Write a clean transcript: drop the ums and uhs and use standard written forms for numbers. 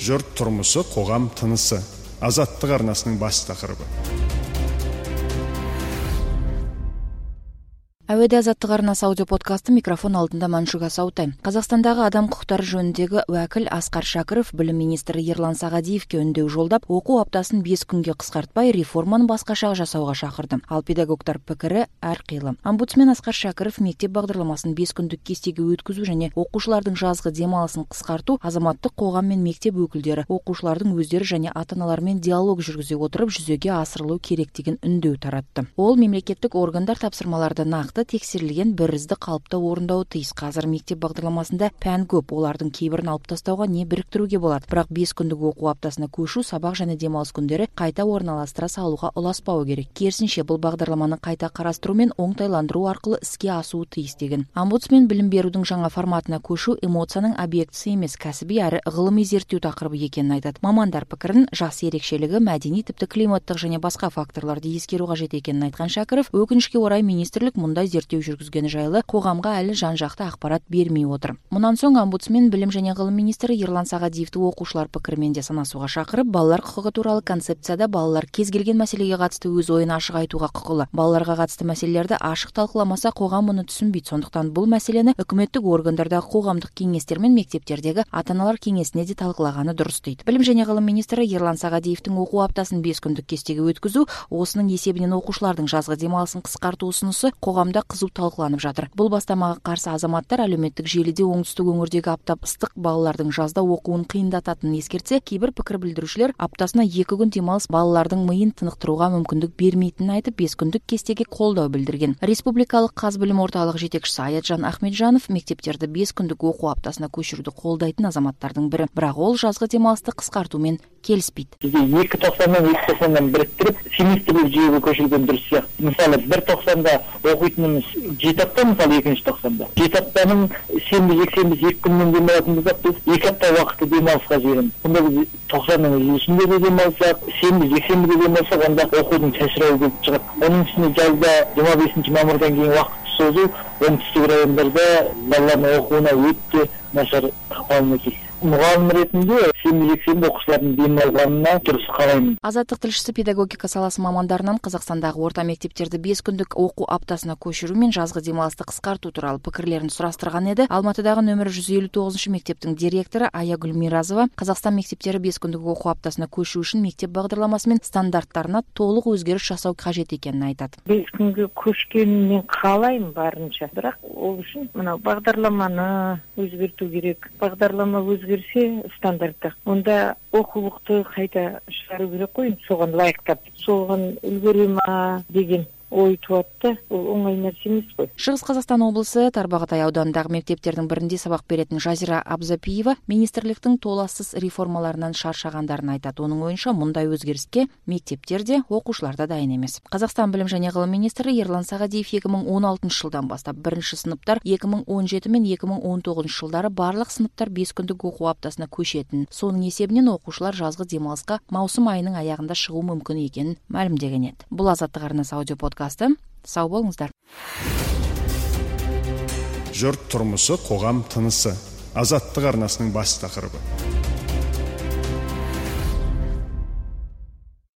Жұрт тұрмысы, қоғам тынысы. Азаттық арнасының бас тақырыбы. Әуеде азаттық арнасы аудиоподкасты, микрофон алдында Маншук Асаутай. Қазақстандағы адам құқықтары жөніндегі уәкіл Асқар Шәкіров білім министрі Ерлан Сағадиевке үндеу жолдап, оқу аптасын 5 күнге қысқартпай, реформаны басқаша жасауға шақырды. Ал педагогтар пікірі әрқилы. Омбудсмен Асқар Шәкіров мектеп бағдарламасын 5 күндік кестеге өткізу және оқушылардың жазғы демалысын қысқарту, азаматтық қоғам мен мектеп өкілдері, оқушылардың өздері және ата-аналармен диалог жүргізе отырып жүзеге асырылу керек деген үндеу таратты. Ол мемлекеттік органдар тапсырмаларды нақты тексерілген бірізді қалыпта орындауы тиіс. Қазір мектеп бағдарламасында пән көп, олардың кейбірін алып тастауға не біріктіруге болады. Бірақ 5 күндік оқу аптасына көшу, сабақ және демалыс күндері қайта орналастыра салуға ұласпауы керек. Керісінше бұл бағдарламаны қайта қарастыру мен оңтайландыру арқылы іске асуы тиіс деген. Омбудсмен білім берудің жаңа форматына көшу эмоцияның объектісі емес, кәсіби әрі ғылыми зерттеу тақырыбы екенін айтады. Мамандар пікірін жас ерекшелігі, мәдени, тіпті климаттық және басқа факторларды ескеру қажет екенін айтқан Шәкіров, өкінішке орай министрлік мұндай зерттеу жүргізгені жайлы қоғамға әлі жан-жақты ақпарат бермей отыр. Мұнан соң омбудсмен білім және ғылым министрі Ерлан Сағадиевті оқушылар пікірімен де санасуға шақырып, балалар құқығы туралы концепцияда балалар кез келген мәселеге қатысты өз ойын ашық айтуға құқылы. Балаларға қатысты мәселелерді ашық талқыламаса, қоғам мұны түсінбейді. Сондықтан бұл мәселені үкіметтік органдардағы қоғамдық кеңестер мен мектептердегі ата-аналар кеңесіне де талқылағаны дұрыс дейді. Білім және ғылым министрі Ерлан Сағадиевтің оқу аптасын 5 күндік кестеге өткізу, осының есебінен оқушылардың жазғы демалысын қысқарту ұсынысы қоғамда қызу талқыланып жатыр. Бұл бастамаға қарсы азаматтар әлеуметтік желіде оңтүстік өңірдегі аптап ыстық балалардың жазда оқуын қиындататынын ескертсе, кейбір пікір білдірушілер аптасына 2 күн демалыс балалардың миын тынықтыруға мүмкіндік бермейтінін айтып, 5 күндік кестеге қолдау білдірген. Республикалық қаз білім орталығы жетекшісі Аятжан Ахметжанов мектептерді 5 күндік оқу аптасына көшіруді қолдайтын азаматтардың бірі. Бірақ ол жазғы демалысты қысқартумен келіспейді. Бізде 2 тоқсаннан 2 тоқсаннан біріктіріп, семестрлік жүйеге көшірген дұрыс сияқты. Мысалы, 1 тоқсанда оқитынымыз 7 апта, мысалы 2 тоқсанда. 7 аптаның сенбі, жексенбі 2 күннен демалатын болсақ, біз 2 апта уақытты демалысқа жібереміз. Онда біз тоқсанның ішінде де демалсақ, сенбі, жексенбі де демалсақ, онда оқудың шашырауы келіп шығады. Оның үстіне жазда 25 мамырдан кейін уақыт созу оңтүстік райондарда балалардың оқуына өте нашар ықпалын етеді. Мұғалім ретінде сенбі оқушылардың демалғанына дұрыс қараймын. Азаттық тілшісі педагогика саласы мамандарынан Қазақстандағы орта мектептерді 5 күндік оқу аптасына көшіру мен жазғы демалысты қысқарту туралы пікірлерін сұрастырған еді. Алматыдағы нөмірі 159 мектептің директоры Аягүл Миразова Қазақстан мектептері 5 күндік оқу аптасына көшу үшін мектеп бағдарламасы мен стандарттарына толық өзгеріс жасау қажет екенін айтады. 5 күнге көшкенін мен қалаймын барынша. Бірақ ол үшін мына бағдарламаны өзгерту керек. Бағдарлама өзгерсе стандарттық. Онда оқулықты қайта шығару керек қой, соған лайықтап, соған үлгере ма деген ой туатты. Ол оңай нәрсе емес қой. Шығыс Қазақстан облысы Тарбағатай ауданындағы мектептердің бірінде сабақ беретін Жазира Абзапиева министрліктің толассыз реформаларынан шаршағандарын айтады. Оның ойынша мұндай өзгеріске мектептерде, оқушыларда дайын емес. Қазақстан білім және ғылым министрі Ерлан Сағадиев 2016 жылдан бастап бірінші сыныптар 2017 мен 2019 жылдары барлық сыныптар 5 күндік оқу аптасына көшетін. Соның есебінен оқушылар жазғы демалысқа маусым айының аяғында шығу мүмкін екенін мәлімдеген еді. Бұл азаттық арнасы аудиоподкасты. Сау болыңыздар. Жұрт тұрмысы, қоғам тынысы. Азаттық арнасының бас тақырыбы.